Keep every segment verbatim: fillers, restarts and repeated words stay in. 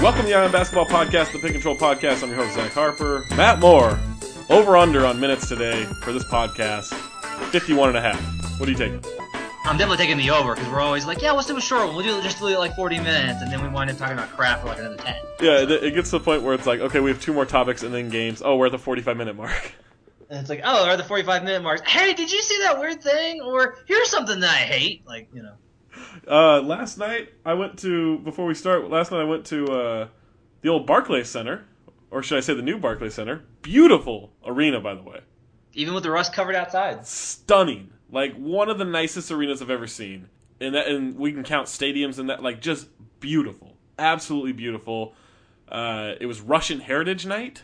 Welcome to the Ion Basketball Podcast, the Pick and Control Podcast. I'm your host, Zach Harper. Matt Moore, over-under on minutes today for this podcast, fifty-one and a half. What are you taking? I'm definitely taking the over, because we're always like, yeah, let's do a short one. We'll do just do it like forty minutes, and then we wind up talking about crap for like another ten. Yeah, it, it gets to the point where it's like, okay, we have two more topics and then games. Oh, we're at the forty-five minute mark. And it's like, oh, we're at the forty-five minute mark. Hey, did you see that weird thing? Or here's something that I hate. Like, you know. Uh, last night, I went to, before we start, last night I went to uh, the old Barclays Center, or should I say the new Barclays Center. Beautiful arena, by the way. Even with the rust covered outside. Stunning. Like, one of the nicest arenas I've ever seen. And that, and we can count stadiums and that, like, just beautiful. Absolutely beautiful. Uh, it was Russian Heritage Night.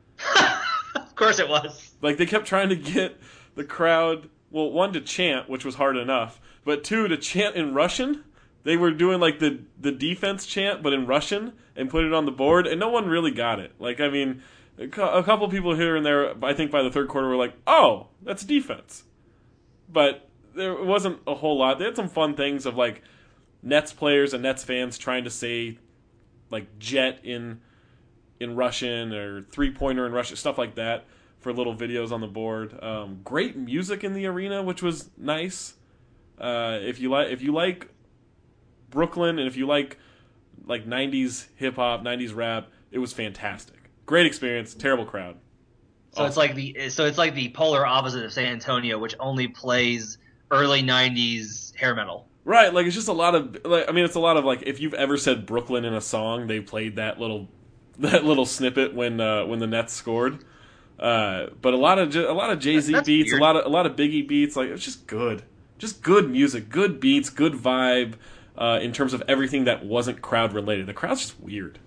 Of course it was. Like, they kept trying to get the crowd, well, one, to chant, which was hard enough, but two, to chant in Russian. They were doing, like, the, the defense chant, but in Russian, and put it on the board, and no one really got it. Like, I mean, a couple people here and there, I think by the third quarter, were like, oh, that's defense. But there wasn't a whole lot. They had some fun things of, like, Nets players and Nets fans trying to say, like, jet in in Russian or three-pointer in Russian, stuff like that for little videos on the board. Um, great music in the arena, which was nice. Uh, if you like, if you like Brooklyn and if you like like nineties hip hop, nineties rap, it was fantastic. Great experience. Terrible crowd. So it's like the so it's like the polar opposite of San Antonio, which only plays early nineties hair metal. Right, like it's just a lot of like I mean it's a lot of like if you've ever said Brooklyn in a song, they played that little that little snippet when uh, when the Nets scored. Uh, but a lot of a lot of Jay-Z That's beats, weird. a lot of a lot of Biggie beats, like it's just good. Just good music, good beats, good vibe uh, in terms of everything that wasn't crowd related. The crowd's just weird.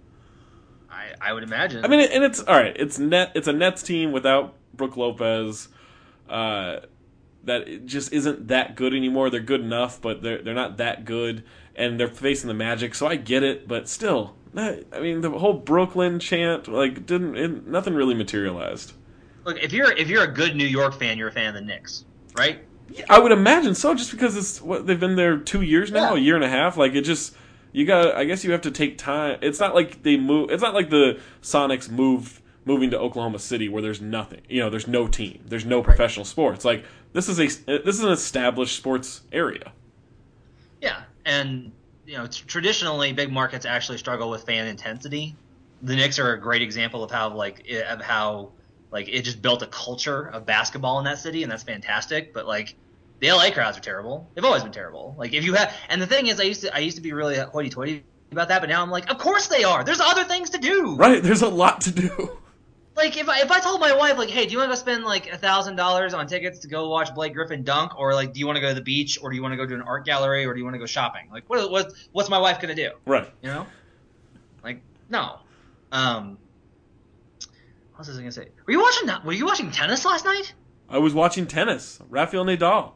I, I would imagine. I mean, and it's all right. It's net. It's a Nets team without Brook Lopez. Uh, that it just isn't that good anymore. They're good enough, but they're they're not that good, and they're facing the Magic. So I get it, but still, I mean, the whole Brooklyn chant like didn't it, nothing really materialized. Look, if you're if you're a good New York fan, you're a fan of the Knicks, right? I would imagine so, just because it's what they've been there two years now, Yeah. a year and a half. Like it just. You got. I guess you have to take time. It's not like they move. It's not like the Sonics moved moving to Oklahoma City where there's nothing. You know, there's no team. There's no professional sports. Like this is a this is an established sports area. Yeah, and you know, t- traditionally, big markets actually struggle with fan intensity. The Knicks are a great example of how like it, of how like it just built a culture of basketball in that city, and that's fantastic. But like. The L A crowds are terrible. They've always been terrible. Like if you have, and the thing is, I used to, I used to be really hoity-toity about that, but now I'm like, of course they are. There's other things to do. Right? There's a lot to do. Like if I, if I told my wife, like, hey, do you want to go spend like a thousand dollars on tickets to go watch Blake Griffin dunk, or like, do you want to go to the beach, or do you want to go to an art gallery, or do you want to go shopping? Like, what, what, what's my wife gonna do? Right. You know? Like, no. Um. What was I gonna say? Were you watching? Were you watching tennis last night? I was watching tennis. Rafael Nadal.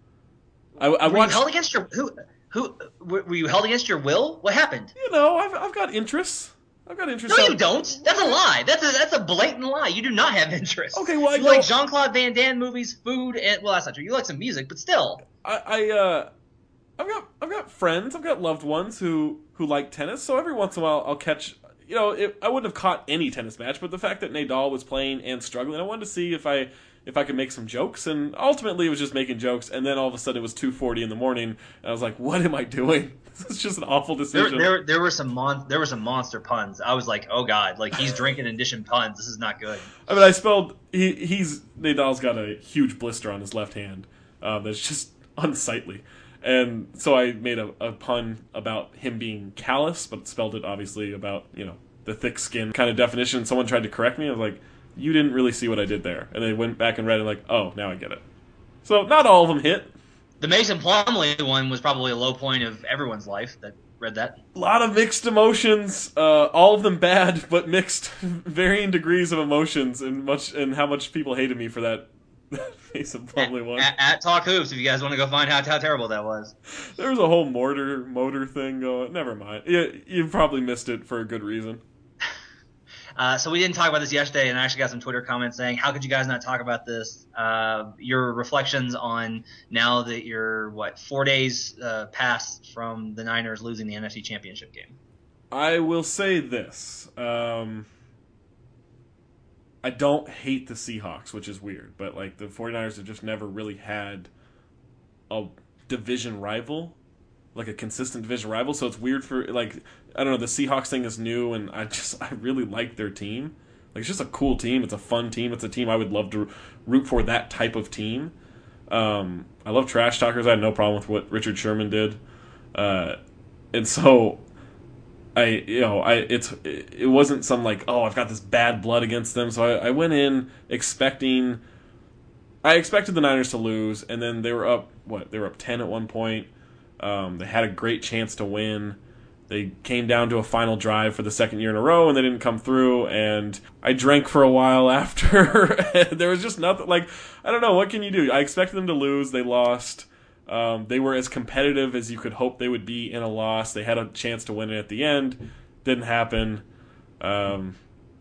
I, I were watched. you held against your who? Who were were you held against your will? What happened? You know, I've I've got interests. I've got interests. No, out- you don't. That's a lie. That's a that's a blatant lie. You do not have interests. Okay, well, I you know- like Jean-Claude Van Damme movies, food, and well, that's not true. You like some music, but still. I, I uh, I've got I've got friends, I've got loved ones who, who like tennis. So every once in a while, I'll catch. You know, it, I wouldn't have caught any tennis match, but the fact that Nadal was playing and struggling, I wanted to see if I if I could make some jokes. And ultimately, it was just making jokes. And then all of a sudden, it was two forty in the morning, and I was like, "What am I doing? This is just an awful There, decision." there, there were some mon- there were some monster puns. I was like, oh god, like he's drinking and dishing puns. This is not good. I mean, I spelled he he's Nadal's got a huge blister on his left hand uh, that's just unsightly. And so I made a, a pun about him being callous, but spelled it obviously about, you know, the thick skin kind of definition. Someone tried to correct me. I was like, you didn't really see what I did there. And they went back and read it like, oh, now I get it. So not all of them hit. The Mason Plumlee one was probably a low point of everyone's life that read that. A lot of mixed emotions, uh, all of them bad, but mixed, varying degrees of emotions, and much and how much people hated me for that Mason Plumlee one. At, at Talk Hoops, if you guys want to go find out how terrible that was. There was a whole mortar motor thing going. Never mind. You, you probably missed it for a good reason. Uh, so we didn't talk about this yesterday, and I actually got some Twitter comments saying, how could you guys not talk about this? Uh, your reflections on now that you're, what, four days uh, past from the Niners losing the N F C Championship game. I will say this. Um, I don't hate the Seahawks, which is weird, but like the 49ers have just never really had a division rival, like a consistent division rival. So it's weird for like I don't know. The Seahawks thing is new, and I just I really like their team. Like it's just a cool team. It's a fun team. It's a team I would love to root for. That type of team. Um, I love trash talkers. I had no problem with what Richard Sherman did, uh, and so I, you know, I it's it wasn't some like oh I've got this bad blood against them. So I, I went in expecting, I expected the Niners to lose, and then they were up what they were up ten at one point. Um, they had a great chance to win. They came down to a final drive for the second year in a row, and they didn't come through, and I drank for a while after. There was just nothing, like, I don't know, what can you do? I expected them to lose. They lost. Um, they were as competitive as you could hope they would be in a loss. They had a chance to win it at the end. Didn't happen. Um,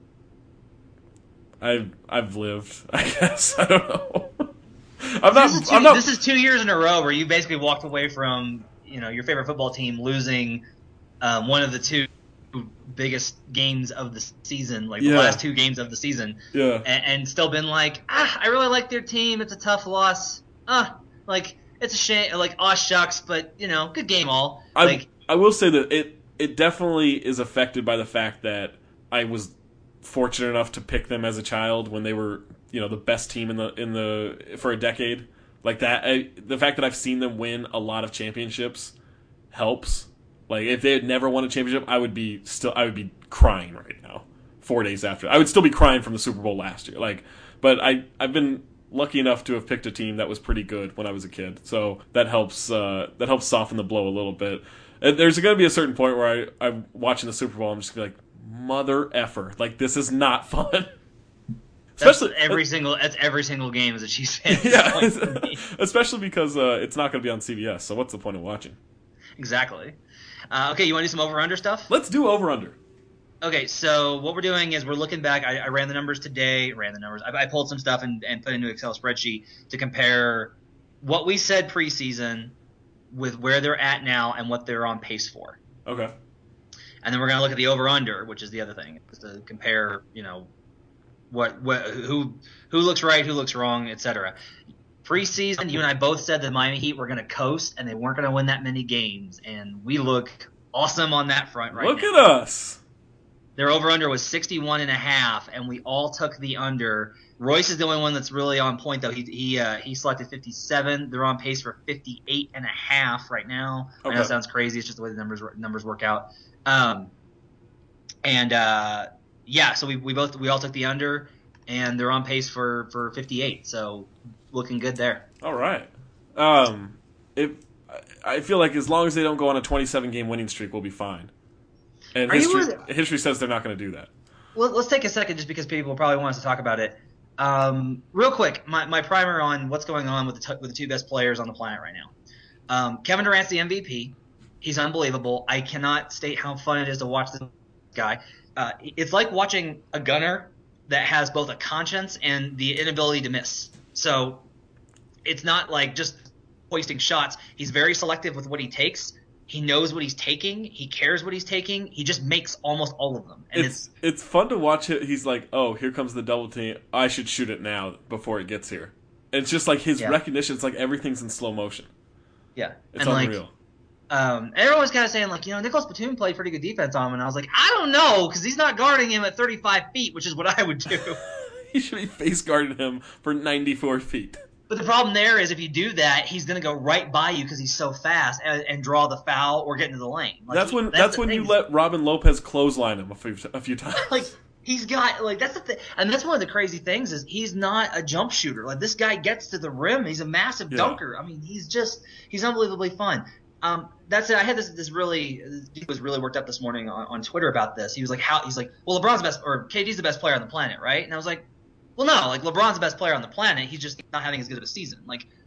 I've, I've lived, I guess. I don't know. I'm not, this, is two, I'm not, this is two years in a row where you basically walked away from, you know, your favorite football team losing Um, one of the two biggest games of the season, like yeah. the last two games of the season, yeah. and, and still been like, ah, I really like their team. It's a tough loss. Ah, like it's a shame. Like, aw shucks, but you know, good game all. I, like, I will say that it it definitely is affected by the fact that I was fortunate enough to pick them as a child when they were, you know, the best team in the in the for a decade. Like that, I, the fact that I've seen them win a lot of championships helps. Like if they had never won a championship, I would be still I would be crying right now. Four days after, I would still be crying from the Super Bowl last year. Like, but I I've been lucky enough to have picked a team that was pretty good when I was a kid, so that helps uh, that helps soften the blow a little bit. And there's going to be a certain point where I I'm watching the Super Bowl, I'm just gonna be like, mother effer, like this is not fun. Especially that's every uh, single that's every single game as a Chiefs fan. Yeah, especially because uh, it's not going to be on C B S. So what's the point of watching? Exactly. Uh, okay, you want to do some over-under stuff? Let's do over-under. Okay, so what we're doing is we're looking back. I, I ran the numbers today. Ran the numbers. I, I pulled some stuff and, and put into an Excel spreadsheet to compare what we said preseason with where they're at now and what they're on pace for. Okay. And then we're going to look at the over-under, which is the other thing, is to compare, you know, what, what who who looks right, who looks wrong, et cetera. Preseason, you and I both said that Miami Heat were going to coast and they weren't going to win that many games, and we look awesome on that front right look now. Look at us. Their over-under was sixty-one and a half, and we all took the under. Royce is the only one that's really on point, though. He he uh, he selected fifty-seven. They're on pace for fifty-eight and a half right now. Okay. I know it sounds crazy. It's just the way the numbers numbers work out. Um, and uh, yeah, so we we both we all took the under, and they're on pace for, for fifty-eight. So looking good there. All right. Um, if I feel like as long as they don't go on a twenty-seven game winning streak, we'll be fine. And history, really? history says they're not going to do that. Well, let's take a second just because people probably want us to talk about it. Um, real quick, my, my primer on what's going on with the, t- with the two best players on the planet right now. Um, Kevin Durant's the M V P. He's unbelievable. I cannot state how fun it is to watch this guy. Uh, it's like watching a gunner that has both a conscience and the inability to miss. So it's not like just hoisting shots. He's very selective with what he takes. He knows what he's taking. He cares what he's taking. He just makes almost all of them. And it's, it's it's fun to watch it. He's like, oh, here comes the double team. I should shoot it now before it gets here. And it's just like his yeah. recognition. It's like everything's in slow motion. Yeah. It's and unreal. Like, um, everyone's kind of saying, like, you know, Nicholas Batum played pretty good defense on him. And I was like, I don't know, because he's not guarding him at thirty-five feet, which is what I would do. He should be face guarding him for ninety-four feet. But the problem there is if you do that, he's going to go right by you because he's so fast and, and draw the foul or get into the lane. Like that's he, when that's, that's when you let Robin Lopez clothesline him a few a few times. Like he's got like that's the thing, and that's one of the crazy things is he's not a jump shooter. Like this guy gets to the rim, he's a massive yeah. dunker. I mean, he's just he's unbelievably fun. Um, that's it. I had this this really he was really worked up this morning on, on Twitter about this. He was like, how he's like, well, LeBron's the best or K D's the best player on the planet, right? And I was like, well, no, like LeBron's the best player on the planet. He's just not having as good of a season. Like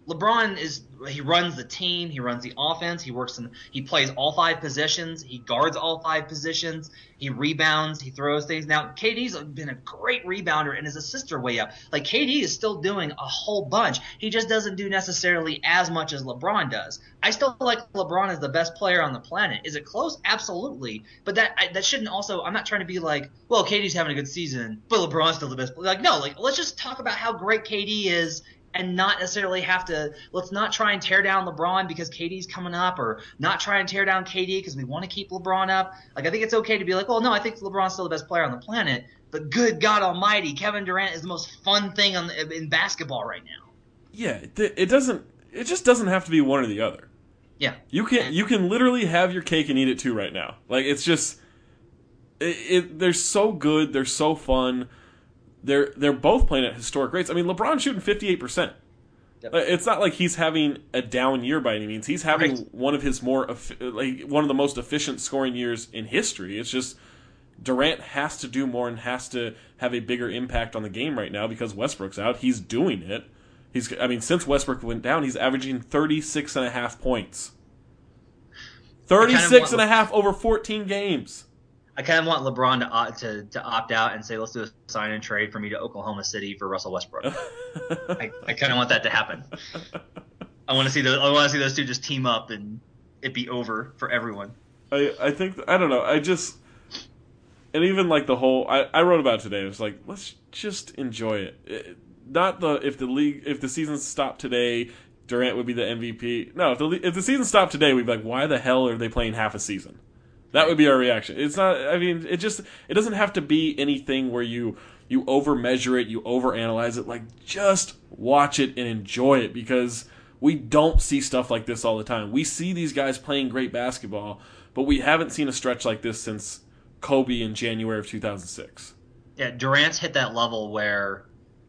LeBron is he runs the team, he runs the offense, he works in he plays all five positions, he guards all five positions, he rebounds, he throws things. Now K D's been a great rebounder and his assists are way up. Like K D is still doing a whole bunch. He just doesn't do necessarily as much as LeBron does. I still feel like LeBron is the best player on the planet. Is it close? Absolutely. But that I, that shouldn't also I'm not trying to be like, well, K D's having a good season, but LeBron's still the best player. Like no, like let's just talk about how great K D is. And not necessarily have to – let's not try and tear down LeBron because K D's coming up, or not try and tear down K D because we want to keep LeBron up. Like I think it's okay to be like, well, no, I think LeBron's still the best player on the planet. But good God almighty, Kevin Durant is the most fun thing on the, in basketball right now. Yeah, it doesn't – it just doesn't have to be one or the other. Yeah. You can you can literally have your cake and eat it too right now. Like it's just it, it, they're so good, they're so fun. They're they're both playing at historic rates. I mean, LeBron's shooting fifty-eight percent. Yep. It's not like he's having a down year by any means. He's having right. one of his more like one of the most efficient scoring years in history. It's just Durant has to do more and has to have a bigger impact on the game right now because Westbrook's out. He's doing it. He's I mean, since Westbrook went down, he's averaging thirty-six and a half points. thirty-six and a half over fourteen games. I kind of want LeBron to, opt, to to opt out and say, let's do a sign and trade for me to Oklahoma City for Russell Westbrook. I, I kind of want that to happen. I want to see those. I want to see those two just team up and it be over for everyone. I I think I don't know. I just and even like the whole. I, I wrote about it today. It was like let's just enjoy it. it. Not the if the league if the season stopped today, Durant would be the M V P. No, if the if the season stopped today, we'd be like, why the hell are they playing half a season? That would be our reaction. It's not. I mean, it just. It doesn't have to be anything where you you over measure it, you over analyze it. Like just watch it and enjoy it because we don't see stuff like this all the time. We see these guys playing great basketball, but we haven't seen a stretch like this since Kobe in January of two thousand six. Yeah, Durant's hit that level where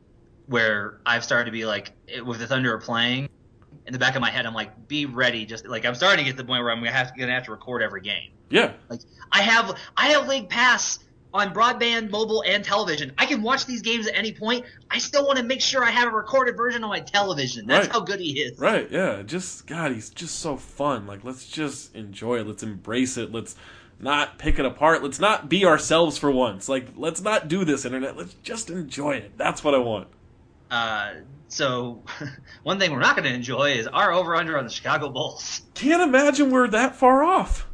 where I've started to be like, with the Thunder playing. In the back of my head, I'm like, be ready. Just like I'm starting to get to the point where I'm gonna have, gonna have to record every game. Yeah. Like I have, I have League Pass on broadband, mobile, and television. I can watch these games at any point. I still want to make sure I have a recorded version on my television. That's right. how good he is. Right. Yeah. Just God, he's just so fun. Like let's just enjoy it. Let's embrace it. Let's not pick it apart. Let's not be ourselves for once. Like let's not do this, internet. Let's just enjoy it. That's what I want. Uh. So, one thing we're not going to enjoy is our over-under on the Chicago Bulls. Can't imagine we're that far off.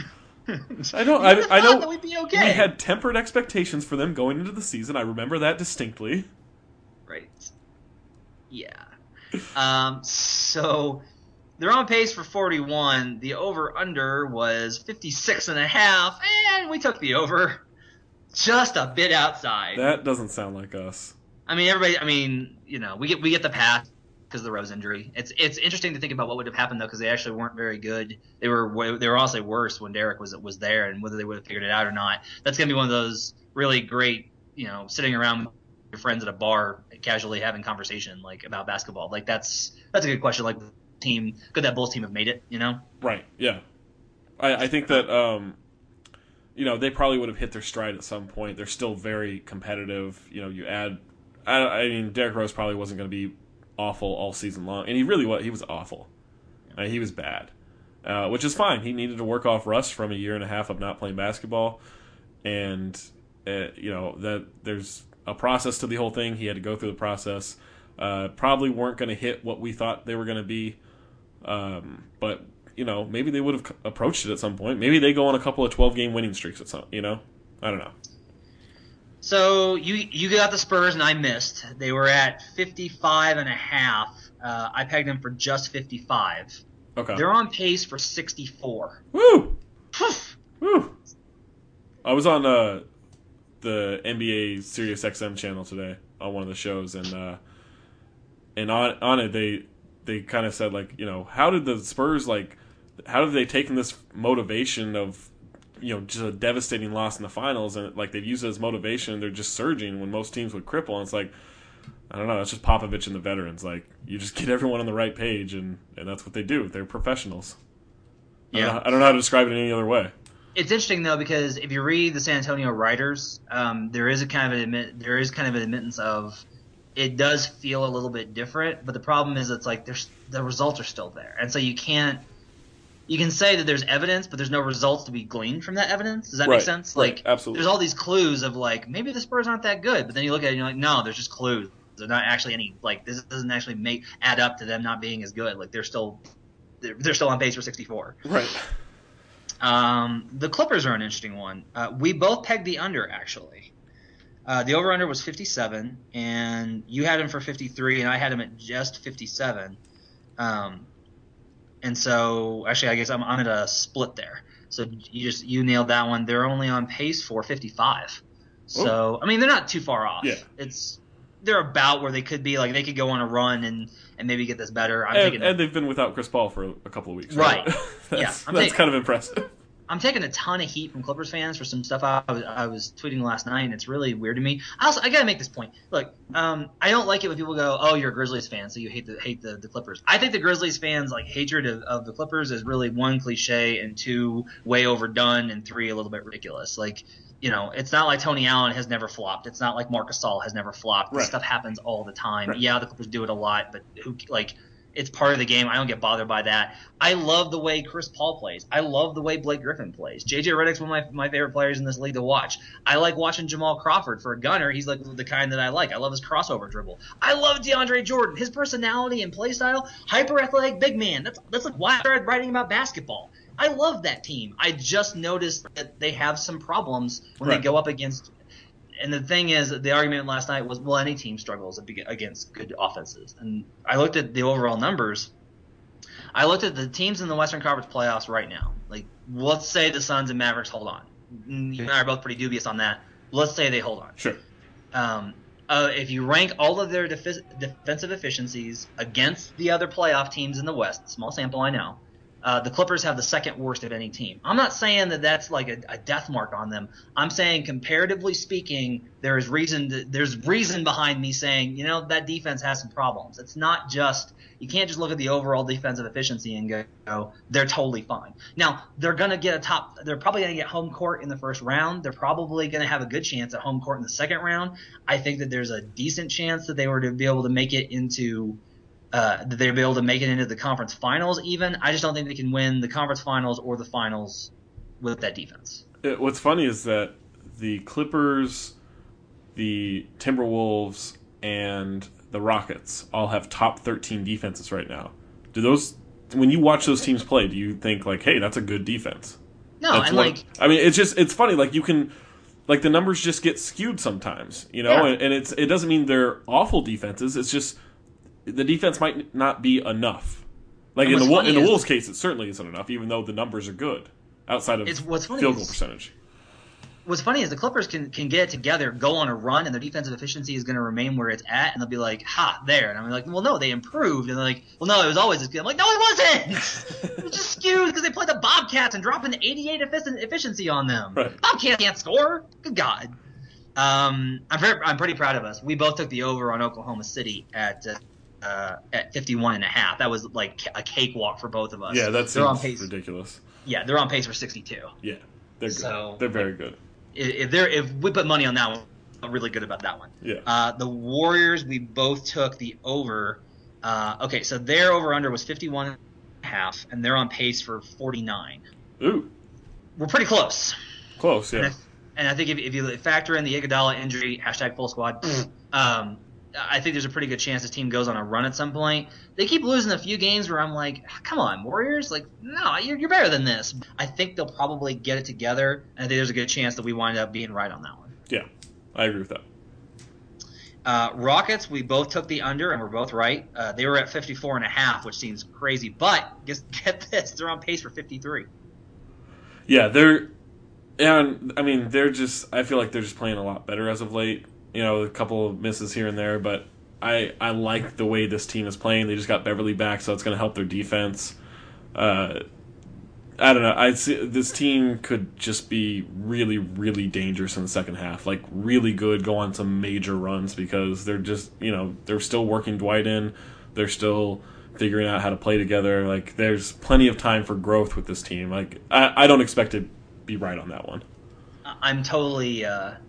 I don't. I, I know that we'd be okay. We had tempered expectations for them going into the season. I remember that distinctly. Right. Yeah. Um. So, they're on pace for forty-one. The over-under was fifty-six and a half, and we took the over. Just a bit outside. That doesn't sound like us. I mean, everybody. I mean, you know, we get we get the pass because of the Rose injury. It's it's interesting to think about what would have happened though, because they actually weren't very good. They were they were also worse when Derek was was there, and whether they would have figured it out or not. That's gonna be one of those really great, you know, sitting around with your friends at a bar, casually having conversation like about basketball. Like that's that's a good question. Like, team, could that Bulls team have made it? You know? Right. Yeah. I I think that um, you know, they probably would have hit their stride at some point. They're still very competitive. You know, you add. I, I mean, Derrick Rose probably wasn't going to be awful all season long, and he really was. He was awful. Uh, he was bad, uh, which is fine. He needed to work off rust from a year and a half of not playing basketball, and uh, you know that there's a process to the whole thing. He had to go through the process. Uh, probably weren't going to hit what we thought they were going to be, um, but you know maybe they would have approached it at some point. Maybe they go on a couple of twelve game winning streaks at some. You know, I don't know. So you you got the Spurs and I missed. They were at fifty-five and a half. Uh, I pegged them for just fifty-five. Okay. They're on pace for sixty-four. Woo! Woo! I was on uh, the N B A Sirius X M channel today on one of the shows, and uh, and on on it they they kind of said like, you know, how did the Spurs like, how have they taken this motivation of, you know, just a devastating loss in the finals, and like they've used it as motivation. They're just surging when most teams would cripple. And it's like, I don't know. It's just Popovich and the veterans. Like you just get everyone on the right page, and, and that's what they do. They're professionals. Yeah, I don't, know, I don't know how to describe it in any other way. It's interesting though, because if you read the San Antonio writers, um, there is a kind of an admit, there is kind of an admittance of it does feel a little bit different. But the problem is, it's like there's the results are still there, and so you can't. You can say that there's evidence, but there's no results to be gleaned from that evidence. Does that right, make sense? Right, like, absolutely. There's all these clues of like maybe the Spurs aren't that good, but then you look at it and you're like, no, there's just clues. They're not actually any like this doesn't actually make add up to them not being as good. Like they're still they're, they're still on pace for sixty-four. Right. Um, the Clippers are an interesting one. Uh, we both pegged the under actually. Uh, the over under was fifty-seven, and you had him for fifty-three, and I had him at just fifty-seven. Um, and so actually, I guess I'm, I'm at a split there. So you just you nailed that one. They're only on pace for fifty-five. So I mean, they're not too far off. Yeah. It's they're about where they could be. Like they could go on a run and, and maybe get this better. I'm and, thinking, and they've been without Chris Paul for a couple of weeks. Right. Right. that's Yeah, I'm that's ta- kind of impressive. I'm taking a ton of heat from Clippers fans for some stuff I was, I was tweeting last night, and it's really weird to me. I also I gotta make this point. Look, um, I don't like it when people go, "Oh, you're a Grizzlies fan, so you hate the hate the, the Clippers." I think the Grizzlies fans like hatred of, of the Clippers is really one cliche and two way overdone and three a little bit ridiculous. Like, you know, it's not like Tony Allen has never flopped. It's not like Marc Gasol has never flopped. This Right. stuff happens all the time. Right. Yeah, the Clippers do it a lot, but who like. It's part of the game. I don't get bothered by that. I love the way Chris Paul plays. I love the way Blake Griffin plays. J J Redick's one of my, my favorite players in this league to watch. I like watching Jamal Crawford for a gunner. He's like the kind that I like. I love his crossover dribble. I love DeAndre Jordan. His personality and play style, hyper athletic big man. That's that's like why I started writing about basketball. I love that team. I just noticed that they have some problems when Right. they go up against. And the thing is, the argument last night was, well, any team struggles against good offenses. And I looked at the overall numbers. I looked at the teams in the Western Conference playoffs right now. Like, let's say the Suns and Mavericks hold on. You and I are both pretty dubious on that. Let's say they hold on. Sure. Um, uh, if you rank all of their defi- defensive efficiencies against the other playoff teams in the West, small sample, I know, Uh, the Clippers have the second worst of any team. I'm not saying that that's like a, a death mark on them. I'm saying comparatively speaking, there is reason to, there's reason behind me saying, you know, that defense has some problems. It's not just you can't just look at the overall defensive efficiency and go, oh, they're totally fine. Now, they're going to get a top they're probably going to get home court in the first round. They're probably going to have a good chance at home court in the second round. I think that there's a decent chance that they were to be able to make it into Uh, that they'll be able to make it into the conference finals even. I just don't think they can win the conference finals or the finals with that defense. It, what's funny is that the Clippers, the Timberwolves, and the Rockets all have top thirteen defenses right now. Do those, when you watch those teams play, do you think like, hey, that's a good defense? No, That's and what- like I mean, it's just, it's funny, like you can, like the numbers just get skewed sometimes, you know, Yeah. and, and it's, it doesn't mean they're awful defenses, it's just, the defense might not be enough. Like And in the what's Wo- funny in the is- Wolves case, it certainly isn't enough, even though the numbers are good outside of It's- what's funny field goal is- percentage. what's funny is the Clippers can, can get it together, go on a run, and their defensive efficiency is going to remain where it's at, and they'll be like, ha, there. And I'm like, well, no, they improved. And they're like, well, no, it was always this good. I'm like, no, it wasn't. It was just skewed because they played the Bobcats and dropped an eighty-eight effic- efficiency on them. Right. Bobcats can't score. Good God. Um, I'm very, I'm pretty proud of us. We both took the over on Oklahoma City at uh, uh, at fifty-one and a half. That was like a cakewalk for both of us. Yeah, that they're on seems pace. ridiculous. Yeah, they're on pace for sixty-two. Yeah, they're good. So- they're very good. If they're if we put money on that one, I'm really good about that one. Yeah. Uh, the Warriors, we both took the over. Uh, okay, so their over under was fifty-one and a half, and they're on pace for forty-nine. Ooh, We're pretty close. close. And Yeah. I, and I think if, if you factor in the Iguodala injury, hashtag full squad, um, I think there's a pretty good chance this team goes on a run at some point. They keep losing a few games where I'm like, come on, Warriors, like, no, you're, you're better than this. I think they'll probably get it together, and I think there's a good chance that we wind up being right on that one. Yeah, I agree with that. Uh, Rockets, we both took the under, and we're both right. Uh, they were at fifty-four and a half, which seems crazy, but just get this, they're on pace for fifty-three. Yeah, they're, and I mean, they're just. I feel like they're just playing a lot better as of late. You know, a couple of misses here and there, but I I like the way this team is playing. They just got Beverly back, so it's going to help their defense. Uh, I don't know. I see this team could just be really, really dangerous in the second half. Like really good, go on some major runs because they're just, you know, they're still working Dwight in. They're still figuring out how to play together. Like there's plenty of time for growth with this team. Like I, I don't expect to be right on that one. I'm totally, uh,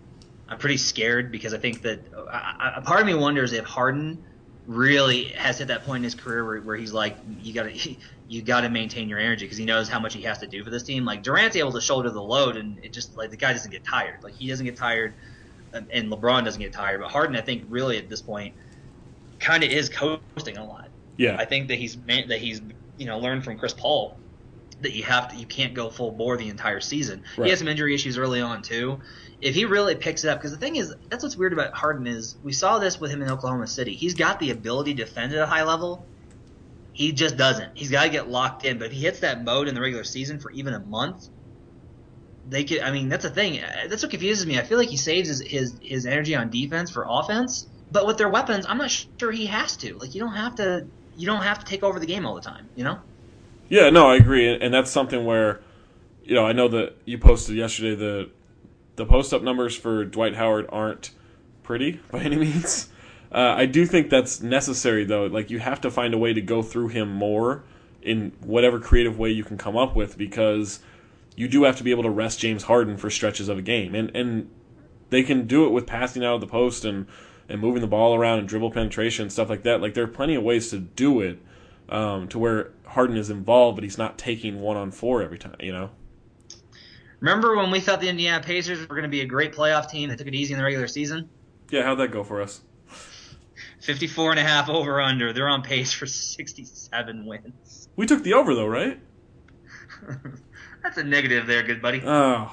I'm pretty scared because I think that I, I, part of me wonders if Harden really has hit that point in his career where, where he's like, you got to you got to maintain your energy because he knows how much he has to do for this team. Like Durant's able to shoulder the load, and it just like the guy doesn't get tired. Like he doesn't get tired, and LeBron doesn't get tired. But Harden, I think, really at this point, kind of is coasting a lot. Yeah, I think that he's that he's you know learned from Chris Paul that you have to you can't go full bore the entire season. Right. He had some injury issues early on too. If he really picks it up, because the thing is, that's what's weird about Harden is we saw this with him in Oklahoma City. He's got the ability to defend at a high level. He just doesn't. He's got to get locked in. But if he hits that mode in the regular season for even a month, they could. I mean, that's the thing. That's what confuses me. I feel like he saves his his, his energy on defense for offense, but with their weapons, I'm not sure he has to. Like you don't have to. You don't have to take over the game all the time. You know. Yeah. No, I agree, and that's something where, you know, I know that you posted yesterday the. The post-up numbers for Dwight Howard aren't pretty by any means. Uh, I do think that's necessary, though. Like, you have to find a way to go through him more in whatever creative way you can come up with because you do have to be able to rest James Harden for stretches of a game. And and they can do it with passing out of the post and, and moving the ball around and dribble penetration and stuff like that. Like, there are plenty of ways to do it um, to where Harden is involved, but he's not taking one-on-four every time, you know? Remember when we thought the Indiana Pacers were going to be a great playoff team that took it easy in the regular season? Yeah, how'd that go for us? fifty-four and a half over under. They're on pace for sixty-seven wins. We took the over, though, right? That's a negative there, good buddy. Oh.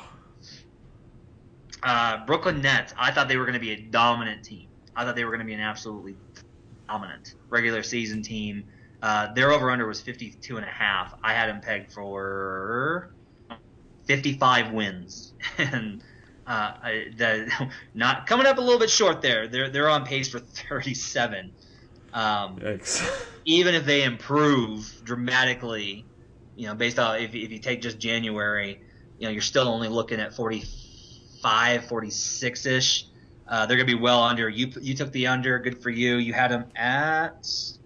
Uh, Brooklyn Nets, I thought they were going to be a dominant team. I thought they were going to be an absolutely dominant regular season team. Uh, their over-under was fifty-two and a half. I had them pegged for fifty-five wins, and uh, the, not coming up a little bit short there. They're they're on pace for thirty-seven. Um, Yikes! Even if they improve dramatically, you know, based on if if you take just January, you know, you're still only looking at forty-five, forty-six ish. Uh, they're gonna be well under. You you took the under. Good for you. You had them at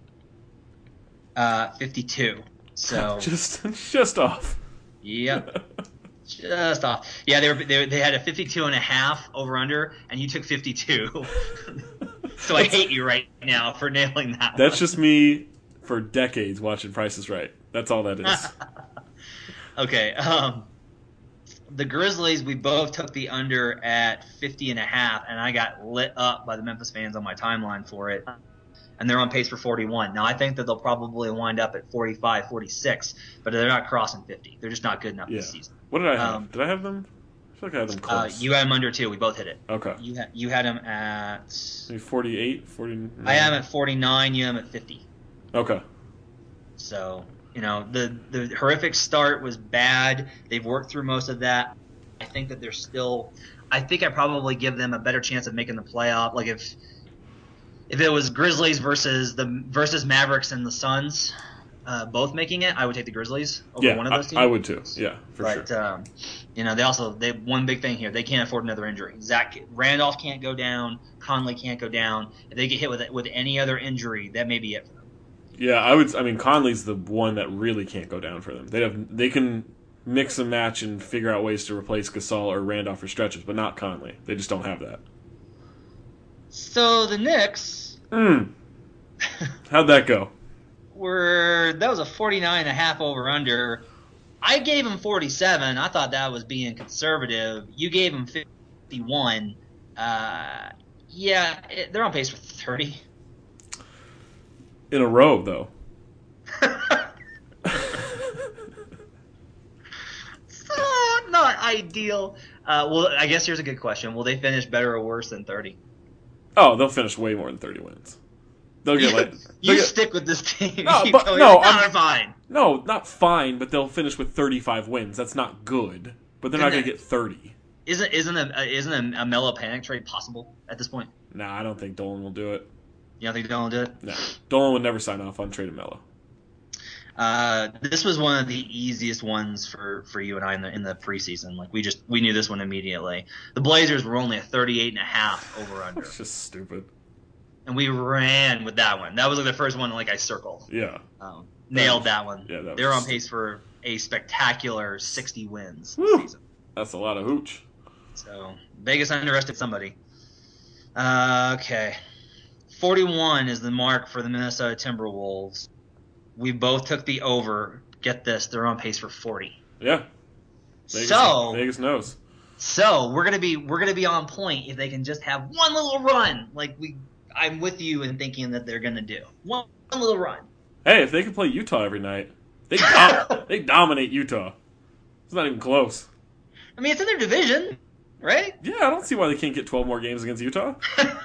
uh, fifty-two. So just just off. Yep. Just off. Yeah, they were they, they had a fifty-two and a half over under, and you took fifty-two. So I hate you right now for nailing that. That's one. just me for decades watching Price is Right. That's all that is. Okay. Um, the Grizzlies, we both took the under at fifty and a half, and I got lit up by the Memphis fans on my timeline for it. And they're on pace for forty-one. Now, I think that they'll probably wind up at forty-five, forty-six, but they're not crossing fifty. They're just not good enough yeah. this season. What did I have? Um, did I have them? I feel like I had them Uh, close. you had them under two. We both hit it. Okay. You had you had them at. Maybe forty-eight, forty-nine. I am at forty-nine. You am at fifty. Okay. So you know the the horrific start was bad. They've worked through most of that. I think that they're still. I think I probably give them a better chance of making the playoff. Like if if it was Grizzlies versus the versus Mavericks and the Suns, uh, both making it, I would take the Grizzlies over Yeah, one of those teams. I, I would too. Yeah, for but, sure. um, you know, they also they one big thing here. They can't afford another injury. Zach Randolph can't go down. Conley can't go down. If they get hit with with any other injury, that may be it for them. Yeah, I would. I mean, Conley's the one that really can't go down for them. They have they can mix and match and figure out ways to replace Gasol or Randolph for stretches, but not Conley. They just don't have that. So the Knicks. Mm. How'd that go? Were that was a forty-nine and a half over under. I gave them forty-seven. I thought that was being conservative. You gave them fifty-one. Uh, yeah, it, they're on pace for thirty. In a row, though. So, not ideal. Uh, well, I guess here's a good question. Will they finish better or worse than thirty? Oh, they'll finish way more than thirty wins. They'll get You, like you they'll get, stick with this team. No, You but- go, no, "Nah, I'm- they're fine. no, not fine, but they'll finish with thirty-five wins. That's not good, but they're not going to get thirty. Isn't isn't a isn't a, a Melo Panic trade possible at this point? Nah, I don't think Dolan will do it. You don't think they'll do it? No, Dolan would never sign off on trading Melo. Uh, this was one of the easiest ones for, for you and I in the in the preseason. Like we just we knew this one immediately. The Blazers were only a thirty-eight and a half over under, It's just stupid. and we ran with that one. That was like the first one like I circled. Yeah. Um, nailed that one. Yeah, that They're was on pace for a spectacular sixty wins Woo. this season. That's a lot of hooch. So Vegas underestimated somebody. Uh, okay. forty-one is the mark for the Minnesota Timberwolves. We both took the over. Get this, they're on pace for forty. Yeah. Vegas, so Vegas knows. So we're gonna be we're gonna be on point if they can just have one little run, like we. I'm with you in thinking that they're gonna do one, one little run. Hey, if they can play Utah every night, they dom- they dominate Utah. It's not even close. I mean, it's in their division, right? Yeah, I don't see why they can't get twelve more games against Utah.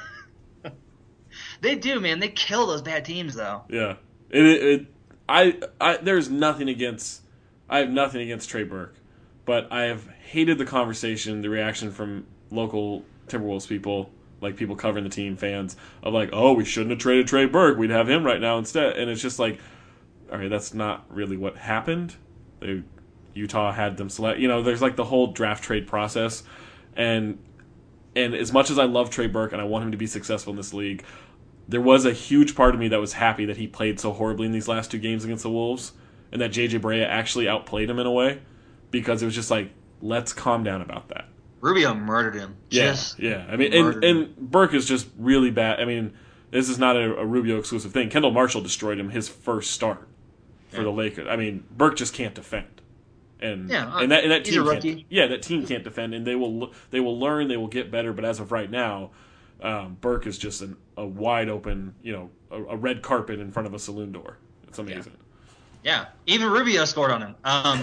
They do, man. They kill those bad teams, though. Yeah, it, it, it I, I, there's nothing against, I have nothing against Trey Burke, but I have hated the conversation, the reaction from local Timberwolves people, like people covering the team, fans, of like, oh, we shouldn't have traded Trey Burke, we'd have him right now instead, and it's just like, all right, that's not really what happened. They, Utah had them select, you know, there's like the whole draft trade process, and and as much as I love Trey Burke and I want him to be successful in this league, there was a huge part of me that was happy that he played so horribly in these last two games against the Wolves, and that J J Barea actually outplayed him in a way, because it was just like, let's calm down about that. Rubio murdered him. Yeah, just yeah. I mean, and, and Burke is just really bad. I mean, this is not a, a Rubio exclusive thing. Kendall Marshall destroyed him his first start for yeah. the Lakers. I mean, Burke just can't defend, and yeah, and that and that he's team a rookie. Can't, yeah, that team can't defend, and they will they will learn, they will get better. But as of right now, um, Burke is just an, a wide open, you know, a, a red carpet in front of a saloon door. It's amazing. Yeah, yeah. Even Rubio scored on him. Um,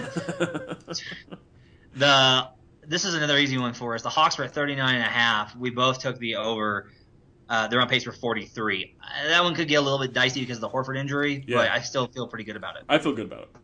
the This is another easy one for us. The Hawks were at thirty-nine and a half. We both took the over. Uh, they're on pace for forty-three. Uh, that one could get a little bit dicey because of the Horford injury, Yeah. but I still feel pretty good about it. I feel good about it.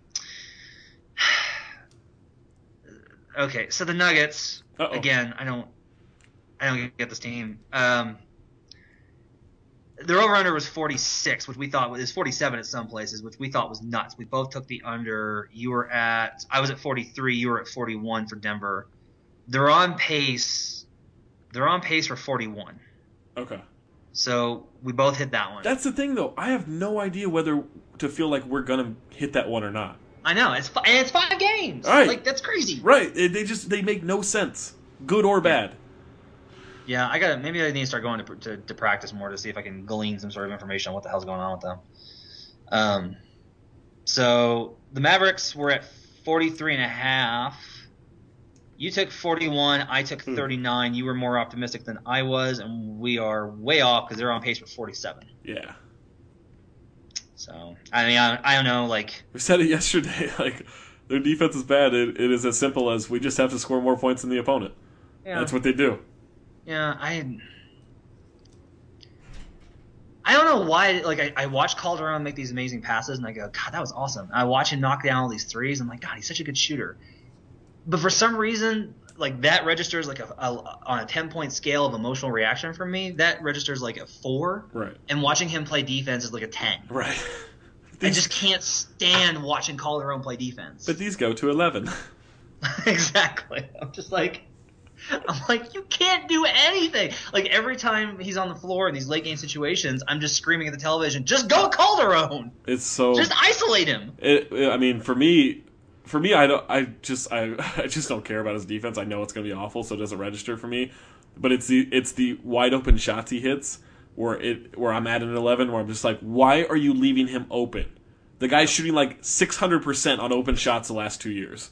Okay, so the Nuggets. Uh-oh. Again, I don't, I don't get this team. Um, their over under was forty-six, which we thought was forty-seven at some places, which we thought was nuts. We both took the under. You were at, I was at forty-three. You were at forty-one for Denver. They're on pace. They're on pace for forty-one. Okay. So we both hit that one. That's the thing, though. I have no idea whether to feel like we're gonna hit that one or not. I know it's fi- and it's five games. Right. Like that's crazy. Right. They they just they make no sense, good or bad. Yeah, I got to maybe I need to start going to, to to practice more to see if I can glean some sort of information on what the hell's going on with them. Um, so the Mavericks were at forty-three and a half. You took forty-one. I took thirty-nine. You were more optimistic than I was, and we are way off because they're on pace for forty-seven. Yeah. So I mean, I, I don't know. Like We said it yesterday. Like their defense is bad. It, it is as simple as we just have to score more points than the opponent. yeah, That's what they do. yeah. I I don't know why. Like I, I watch Calderon make these amazing passes, and I go, God, that was awesome. I watch him knock down all these threes. I'm like, God, he's such a good shooter. But for some reason, like that registers like a, a on a ten point scale of emotional reaction for me. That registers like a four. Right. And watching him play defense is like a ten. Right. I just can't stand watching Calderon play defense. But these go to eleven. Exactly. I'm just like, I'm like, you can't do anything. Like every time he's on the floor in these late game situations, I'm just screaming at the television, just go Calderon. It's so. Just isolate him. It, I mean, for me, for me, I don't. I just, I, I just don't care about his defense. I know it's going to be awful, so it doesn't register for me. But it's the, it's the wide open shots he hits where it, where I'm at an eleven, where I'm just like, why are you leaving him open? The guy's shooting like six hundred percent on open shots the last two years.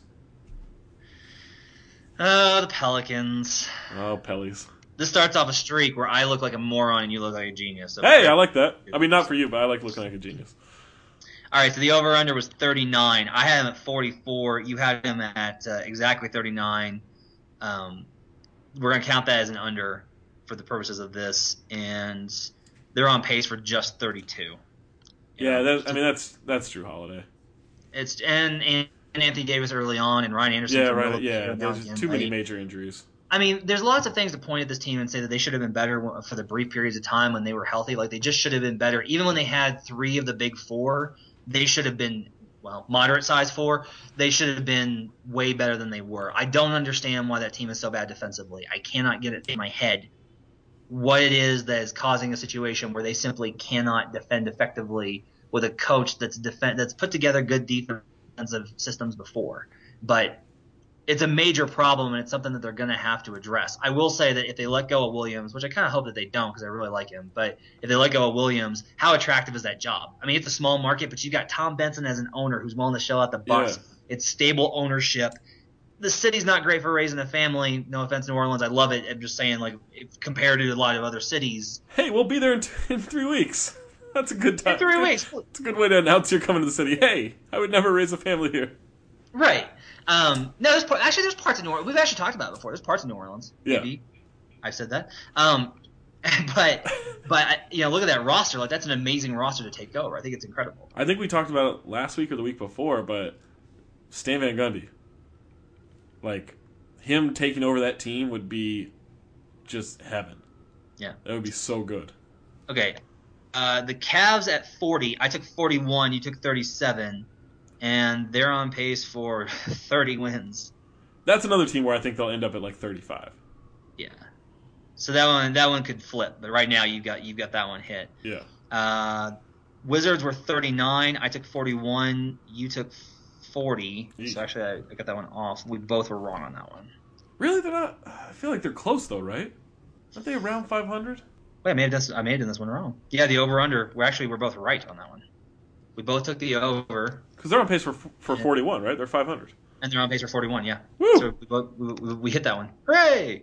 Oh, the Pelicans. Oh, Pellies. This starts off a streak where I look like a moron and you look like a genius. So Hey, I like that. I mean, not for you, but I like looking like a genius. All right, so the over-under was thirty-nine. I had him at forty-four. You had him at uh, exactly thirty-nine. Um, we're going to count that as an under for the purposes of this, and they're on pace for just thirty-two. You Yeah, know, that, I mean, that's that's Drew Holiday. It's and, and Anthony Davis early on, and Ryan Anderson. Yeah, from right. middle- Yeah, down there's again. too many Like, major injuries. I mean, there's lots of things to point at this team and say that they should have been better for the brief periods of time when they were healthy. Like, they just should have been better. Even when they had three of the big four, they should have been, well, moderate size four. They should have been way better than they were. I don't understand why that team is so bad defensively. I cannot get it in my head what it is that is causing a situation where they simply cannot defend effectively with a coach that's defend, that's put together good defensive systems before. But it's a major problem, and it's something that they're going to have to address. I will say that if they let go of Williams, which I kind of hope that they don't because I really like him, but if they let go of Williams, how attractive is that job? I mean, it's a small market, but you got Tom Benson as an owner who's willing to shell out the bucks. Yeah. It's stable ownership. The city's not great for raising a family. No offense, New Orleans. I love it. I'm just saying, like, if, compared to a lot of other cities. Hey, we'll be there in, t- in three weeks. That's a good time. In three weeks. It's a good way to announce you're coming to the city. Hey, I would never raise a family here. Right. Um, no, there's part, actually there's parts of New Orleans. We've actually talked about it before. There's parts of New Orleans. Yeah. Maybe. I've said that. Um, but but you know, look at that roster. Like, that's an amazing roster to take over. I think it's incredible. I think we talked about it last week or the week before, but Stan Van Gundy, like, him taking over that team would be just heaven. Yeah. That would be so good. Okay. Uh, the Cavs at forty. I took forty-one. You took thirty-seven. And they're on pace for thirty wins. That's another team where I think they'll end up at like thirty-five. Yeah. So that one that one could flip, but right now you've got you've got that one hit. Yeah. Uh, Wizards were thirty-nine. I took forty-one. You took forty. Eesh. So actually, I, I got that one off. We both were wrong on that one. Really, they're not. I feel like they're close though, right? Aren't they around five hundred? Wait, I may have done this, I may have done this one wrong. Yeah, the over under. We actually were both right on that one. We both took the over. Because they're on pace for for forty-one, right? They're five hundred. And they're on pace for forty-one, yeah. Woo! So we, both, we, we, we hit that one. Hooray!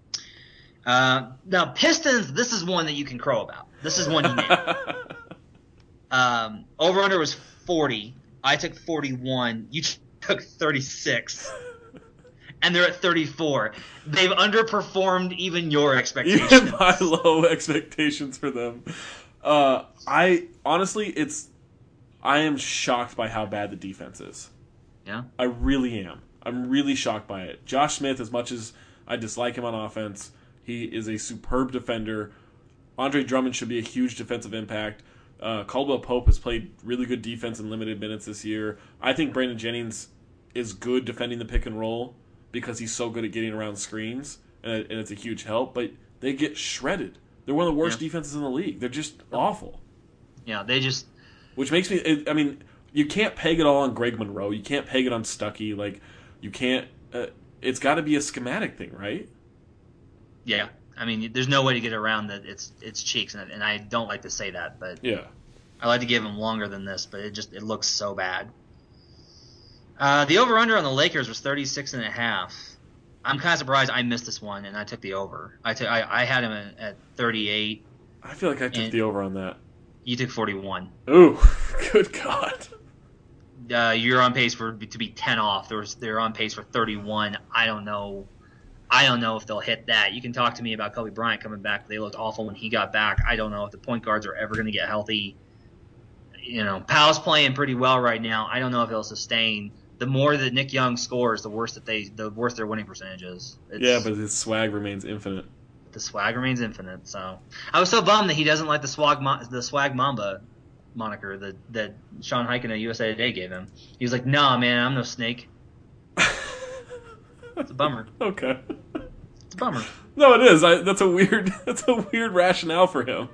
Uh, now, Pistons, this is one that you can crow about. This is one you nailed. um, over-under was forty. I took forty-one. You took thirty-six. And they're at thirty-four. They've underperformed even your expectations. Even my low expectations for them. Uh, I, honestly, it's... I am shocked by how bad the defense is. Yeah? I really am. I'm really shocked by it. Josh Smith, as much as I dislike him on offense, he is a superb defender. Andre Drummond should be a huge defensive impact. Uh, Caldwell Pope has played really good defense in limited minutes this year. I think Brandon Jennings is good defending the pick and roll because he's so good at getting around screens, and, and it's a huge help. But they get shredded. They're one of the worst yeah. defenses in the league. They're just awful. Yeah, they just... Which makes me... It, I mean, you can't peg it all on Greg Monroe. You can't peg it on Stuckey. Like, you can't... Uh, it's got to be a schematic thing, right? Yeah. I mean, there's no way to get around that it's it's cheeks, and, and I don't like to say that, but Yeah. I like to give him longer than this, but it just it looks so bad. Uh, the over-under on the Lakers was thirty-six and a half. I'm kind of surprised I missed this one, and I took the over. I took I, I had him at, at thirty-eight. I feel like I took And- the over on that. You took forty-one. Ooh, good God. Uh, you're on pace for to be ten off. There was, they're on pace for thirty-one. I don't know. I don't know if they'll hit that. You can talk to me about Kobe Bryant coming back. They looked awful when he got back. I don't know if the point guards are ever going to get healthy. You know, Powell's playing pretty well right now. I don't know if he'll sustain. The more that Nick Young scores, the worse that they, the worse their winning percentage is. It's, Yeah, but his swag remains infinite. the swag remains infinite. So I was so bummed that he doesn't like the swag, the swag Mamba moniker that that Sean Highkin at U S A Today gave him. He was like, "Nah, man, I'm no snake." It's a bummer. Okay. It's a bummer. No, it is. I, that's a weird. That's a weird rationale for him.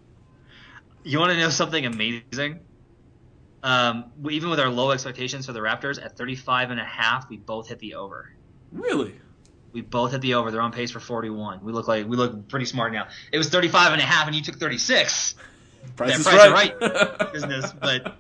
You want to know something amazing? Um, we, even with our low expectations for the Raptors, at thirty-five and a half, we both hit the over. Really? We both hit the over. They're on pace for forty-one. We look like we look pretty smart now. It was thirty-five and a half, and you took thirty-six. Price That is price right. is right business, but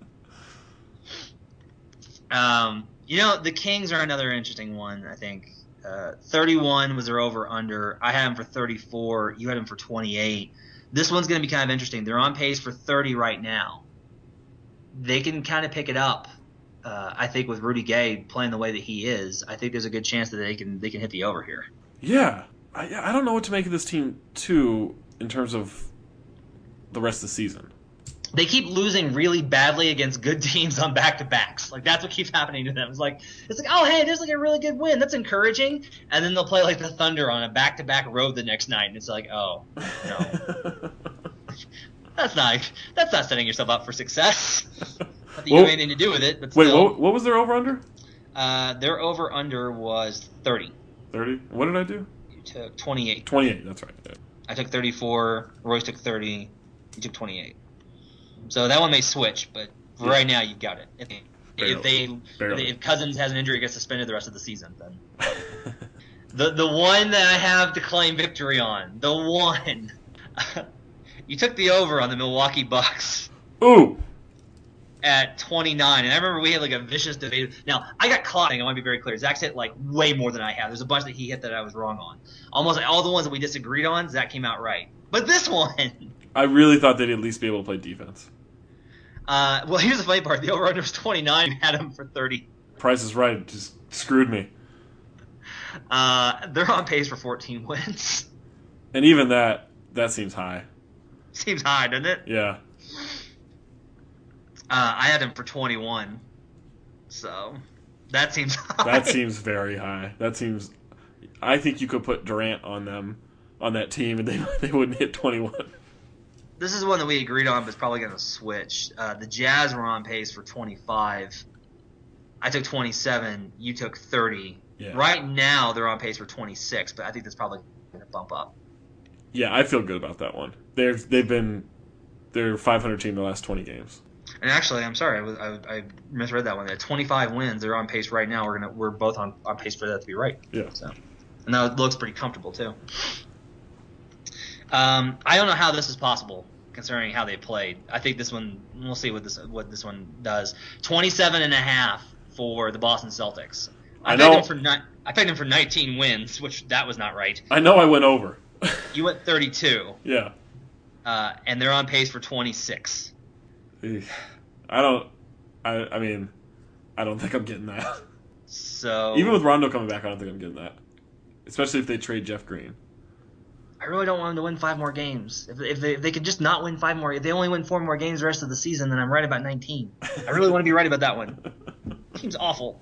um, you know, the Kings are another interesting one. I think uh, thirty-one was their over under. I had them for thirty-four. You had them for twenty-eight. This one's going to be kind of interesting. They're on pace for thirty right now. They can kind of pick it up. Uh, I think with Rudy Gay playing the way that he is, I think there's a good chance that they can they can hit the over here. Yeah, I I don't know what to make of this team too in terms of the rest of the season. They keep losing really badly against good teams on back-to-backs. Like, that's what keeps happening to them. It's like, it's like, oh, hey, there's like a really good win. That's encouraging. And then they'll play like the Thunder on a back-to-back road the next night. And it's like, oh, no. that's not that's not setting yourself up for success. Not that you Well, have anything to do with it, but Wait, still. what, what was their over-under? Uh, their over-under was thirty. thirty? What did I do? You took twenty-eight. twenty-eight, that's right. Yeah. I took thirty-four. Royce took thirty. You took twenty-eight. So that one may switch, but for Yeah. right now, you got it. if they Barely. if Cousins has an injury, gets suspended the rest of the season. Then the the one that I have to claim victory on, the one you took the over on the Milwaukee Bucks. Ooh. At twenty-nine, and I remember we had like a vicious debate. Now I got caught. I want to be very clear. Zach's hit like way more than I have. There's a bunch that he hit that I was wrong on. Almost like all the ones that we disagreed on, Zach came out right. But this one, I really thought they'd at least be able to play defense. Uh, well, here's the funny part. The over-under was twenty-nine. You had him for thirty. Price is Right. Just screwed me. Uh, they're on pace for fourteen wins. And even that, that seems high. Seems high, doesn't it? Yeah. Uh, I had him for twenty-one. So, that seems high. That seems very high. That seems... I think you could put Durant on them, on that team, and they they wouldn't hit twenty-one. This is one that we agreed on, but it's probably going to switch. Uh, the Jazz were on pace for twenty-five. I took twenty-seven. You took thirty. Yeah. Right now, they're on pace for twenty-six, but I think that's probably going to bump up. Yeah, I feel good about that one. They're they've been they're five hundred team the last twenty games. And actually, I'm sorry, I, was, I, I misread that one. At twenty-five wins, they're on pace right now. We're gonna we're both on, on pace for that to be right. Yeah. So, and that looks pretty comfortable too. Um, I don't know how this is possible considering how they played. I think this one, we'll see what this what this one does. twenty-seven and a half for the Boston Celtics. I, I picked know. them for ni- I picked them for nineteen wins, which that was not right. I know I went over. You went thirty-two. Yeah. Uh, and they're on pace for twenty-six. I don't. I I mean, I don't think I'm getting that. So Even with Rondo coming back, I don't think I'm getting that. Especially if they trade Jeff Green. I really don't want them to win five more games. If, if, they, if they could just not win five more, if they only win four more games the rest of the season, then I'm right about nineteen. I really want to be right about that one. Seems awful.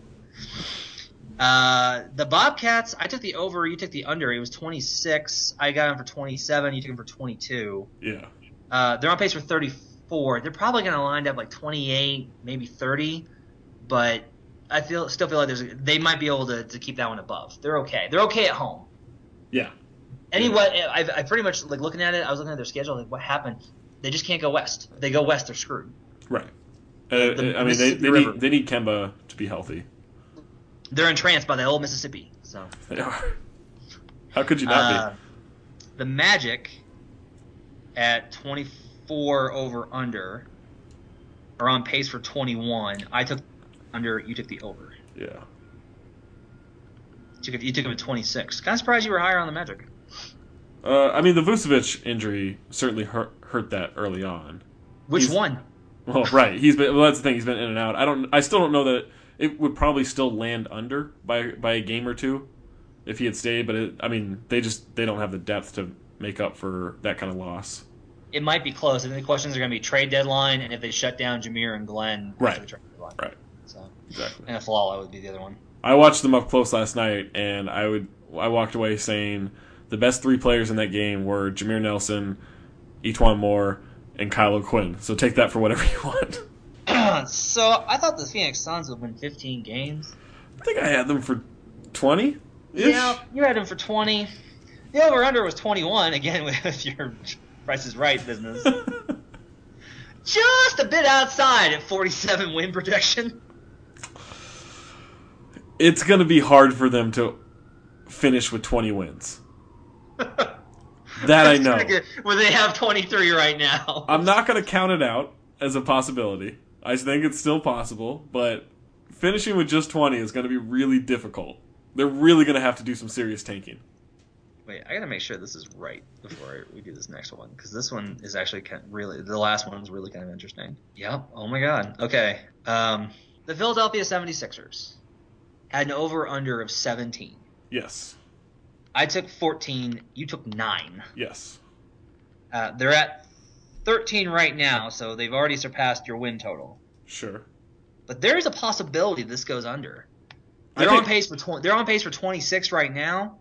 Uh, the Bobcats, I took the over, you took the under. It was twenty-six. I got them for twenty-seven. You took them for twenty-two. Yeah. Uh, they're on pace for thirty-four. They're probably going to line up like twenty-eight, maybe thirty, but I feel still feel like there's a, they might be able to, to keep that one above. They're okay. They're okay at home. Yeah. Anyway, I I pretty much like looking at it. I was looking at their schedule. Like, what happened? They just can't go west. If they go west, they're screwed. Right. Uh, The I mean, they, they River. need they need Kemba to be healthy. They're entranced by the old Mississippi. So They are. How could you not uh, the Magic at twenty-four over under are on pace for twenty-one. I took under. You took the over. be? Yeah. You took, you took them at twenty-six. Kind of surprised you were higher on the Magic. Uh, I mean, the Vucevic injury certainly hurt hurt that early on. Which He's- one? Well, right. He's been. Well, that's the thing. He's been in and out. I don't. I still don't know that it would probably still land under by by a game or two if he had stayed. But it, I mean, they just they don't have the depth to make up for that kind of loss. It might be close. I think the questions are going to be trade deadline and if they shut down Jameer and Glenn Right. after the trade deadline. Right. So Exactly. and Flala would be the other one. I watched them up close last night, and I would I walked away saying the best three players in that game were Jameer Nelson, Etwan Moore, and Kyle O'Quinn. So take that for whatever you want. So I thought the Phoenix Suns would win fifteen games. I think I had them for twenty. Yeah, you had them for twenty. The over-under was twenty-one, again with your Price is Right business. Just a bit outside at forty-seven win projection. It's going to be hard for them to finish with twenty wins. That I know. Well, they have twenty-three right now. I'm not going to count it out as a possibility. I think it's still possible, but finishing with just twenty is going to be really difficult. They're really going to have to do some serious tanking. Wait, I gotta make sure this is right before we do this next one, because this one is actually kind of really, the last one is really kind of interesting. Yep. Oh my god. Okay. Um, the Philadelphia seventy-sixers had an over-under of seventeen. Yes. I took fourteen. You took nine. Yes. Uh, they're at thirteen right now, so they've already surpassed your win total. Sure. But there is a possibility this goes under. I They're think- on pace for twenty. They're on pace for twenty-six right now.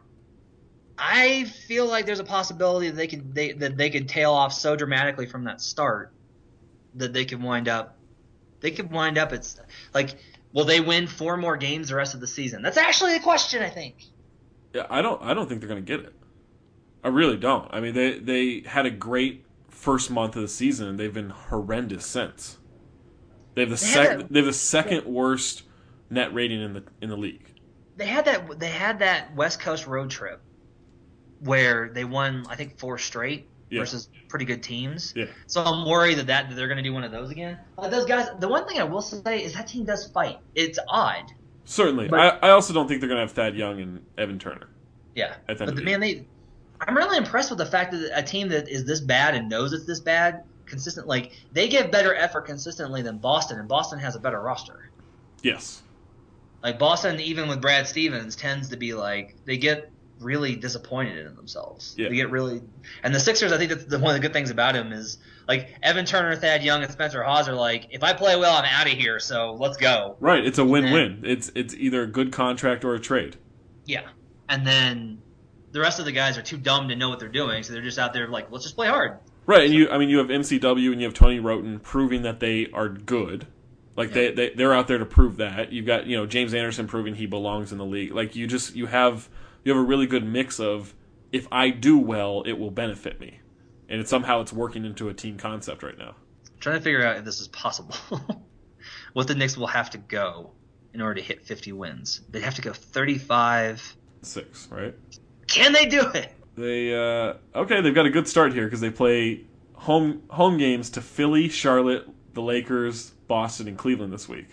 I feel like there's a possibility that they could they that they could tail off so dramatically from that start that they could wind up. They could wind up. It's like, will they win four more games the rest of the season? That's actually the question, I think. Yeah, I don't. I don't think they're going to get it. I really don't. I mean, they they had a great first month of the season, and they've been horrendous since. They have the They sec- had that- they have the second worst net rating in the in the league. They had that. They had that West Coast road trip where they won, I think, four straight Yeah. versus pretty good teams. Yeah. So I'm worried that, that they're going to do one of those again. Uh, those guys. The one thing I will say is that team does fight. It's odd. Certainly. But- I, I also don't think they're going to have Thad Young and Evan Turner. Yeah. At the end But of the, the man, they. I'm really impressed with the fact that a team that is this bad and knows it's this bad, consistent, like they give better effort consistently than Boston, and Boston has a better roster. Yes. Like Boston, even with Brad Stevens, tends to be like they get really disappointed in themselves. Yeah. They get really, and the Sixers, I think that's the, one of the good things about him is like Evan Turner, Thad Young, and Spencer Hawes are like, if I play well, I'm out of here. So let's go. Right. It's a win-win. It's it's either a good contract or a trade. Yeah, and then the rest of the guys are too dumb to know what they're doing, so they're just out there like, let's just play hard. Right. And you, I mean, you have M C W and you have Tony Roten proving that they are good. Like they, they they're out there to prove that. You've got, you know, James Anderson proving he belongs in the league. Like you just you have you have a really good mix of if I do well, it will benefit me, and it's somehow it's working into a team concept right now. I'm trying to figure out if this is possible. What the Knicks will have to go in order to hit fifty wins. They'd have to go thirty-five. Six, right? Can they do it? They uh, okay. They've got a good start here because they play home home games to Philly, Charlotte, the Lakers, Boston, and Cleveland this week.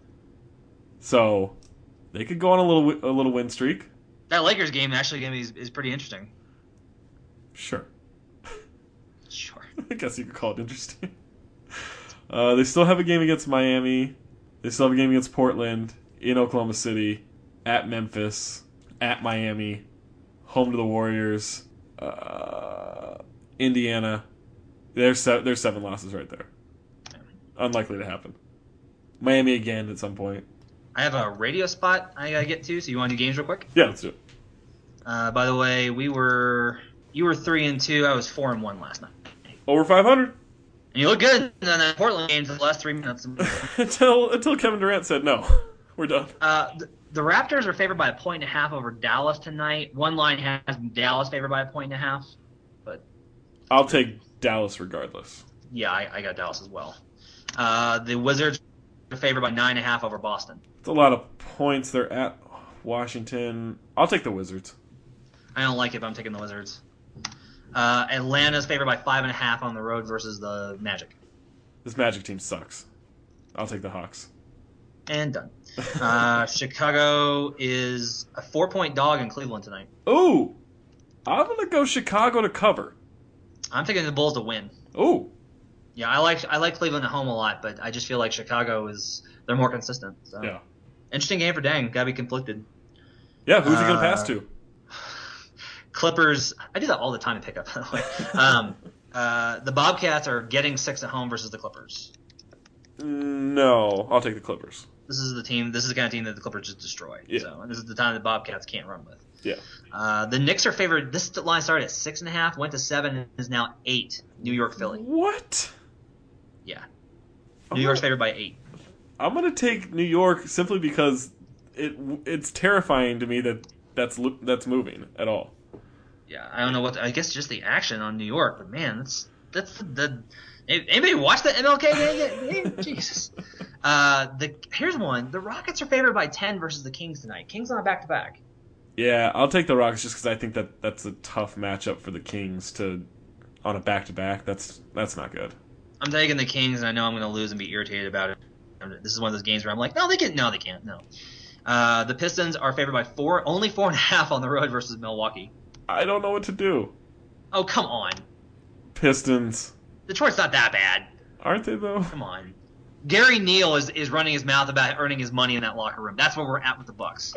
So they could go on a little a little win streak. That Lakers game actually game is, is pretty interesting. Sure. Sure. I guess you could call it interesting. Uh, they still have a game against Miami. They still have a game against Portland, in Oklahoma City, at Memphis, at Miami, home to the Warriors, uh, Indiana. There's se- there's seven losses right there. Unlikely to happen. Miami again at some point. I have a radio spot I gotta get to, so you want to do games real quick? Yeah, let's do it. Uh, by the way, we were you were three and two. I was four and one last night. Over five hundred. And you look good in that Portland game for the last three minutes. until until Kevin Durant said no. We're done. Uh, the, the Raptors are favored by a point and a half over Dallas tonight. One line has Dallas favored by a point and a half, but I'll take Dallas regardless. yeah, I, I got Dallas as well. Uh, the Wizards are favored by nine and a half over Boston. It's a lot of points. They're at Washington. I'll take the Wizards. I don't like it, but I'm taking the Wizards. Uh, Atlanta's favored by five and a half on the road versus the Magic. This Magic team sucks. I'll take the Hawks. And done. Uh, Chicago is a four-point dog in Cleveland tonight. Ooh! I'm going to go Chicago to cover. I'm taking the Bulls to win. Ooh! Yeah, I like I like Cleveland at home a lot, but I just feel like Chicago is they're more consistent. So. Yeah. Interesting game for Dang. Gotta be conflicted. Yeah, who's he going to Uh, pass to? Clippers. I do that all the time in pickup, by the way. Um, uh, the Bobcats are getting six at home versus the Clippers. No, I'll take the Clippers. This is the team. This is the kind of team that the Clippers just destroy. Yeah. So, and this is the time the Bobcats can't run with. Yeah. Uh, the Knicks are favored. This line started at six and a half, went to seven, and is now eight. New York, Philly. What? Yeah. I'm New York's gonna- favored by eight. I'm going to take New York simply because it it's terrifying to me that that's lo- that's moving at all. Yeah, I don't know what. I guess just the action on New York, but man, that's that's the. the anybody watch the M L K game? Jesus. Uh, the here's one. The Rockets are favored by ten versus the Kings tonight. Kings on a back to back. Yeah, I'll take the Rockets just because I think that that's a tough matchup for the Kings to on a back to back. That's that's not good. I'm taking the Kings, and I know I'm going to lose and be irritated about it. This is one of those games where I'm like, no, they can. No, they can't. No. Uh, the Pistons are favored by four, only four and a half on the road versus Milwaukee. I don't know what to do. Oh, come on. Pistons. Detroit's not that bad. Aren't they, though? Come on. Gary Neal is, is running his mouth about earning his money in that locker room. That's where we're at with the Bucks.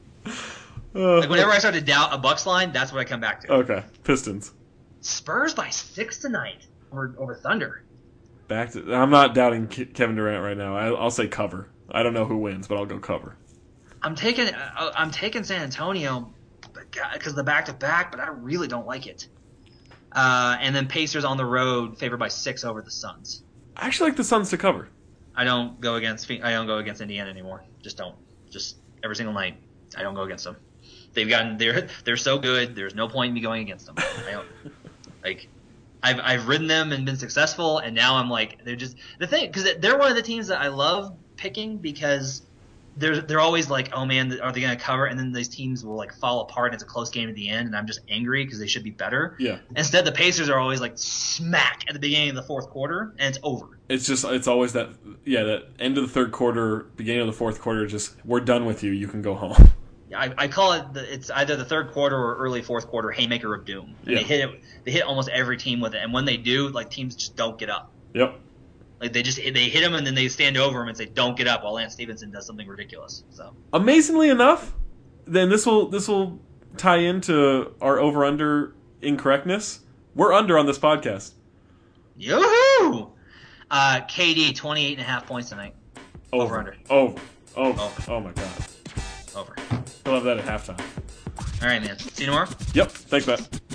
Uh, Like whenever I start to doubt a Bucks line, that's what I come back to. Okay, Pistons. Spurs by six tonight over over Thunder. Back to. I'm not doubting Ke- Kevin Durant right now. I, I'll say cover. I don't know who wins, but I'll go cover. I'm taking uh, I'm taking San Antonio because the back to back, but I really don't like it. Uh, and then Pacers on the road, favored by six over the Suns. I actually like the Suns to cover. I don't go against Phe- I don't go against Indiana anymore. Just don't. Just every single night, I don't go against them. They've gotten they're they're so good. There's no point in me going against them. I don't like. I've I've ridden them and been successful, and now I'm like they're just the thing because they're one of the teams that I love picking because they're they're always like, oh man, are they going to cover? And then these teams will like fall apart. And it's a close game at the end, and I'm just angry because they should be better. Yeah. Instead, the Pacers are always like smack at the beginning of the fourth quarter, and it's over. It's just it's always that yeah that end of the third quarter, beginning of the fourth quarter. Just we're done with you. You can go home. I, I call it the, it's either the third quarter or early fourth quarter haymaker of doom. And Yeah. They hit it. They hit almost every team with it, and when they do, like teams just don't get up. Yep. Like they just they hit them and then they stand over him and say don't get up while Lance Stevenson does something ridiculous. So Amazingly enough, then this will this will tie into our over under incorrectness. We're under on this podcast. yoo-hoo! Uh, K D twenty-eight and a half points tonight. Over, Over, under. over, over. Over. Oh my god. Over. He'll have that at halftime. All right, man. See you tomorrow. Yep. Thanks, Matt.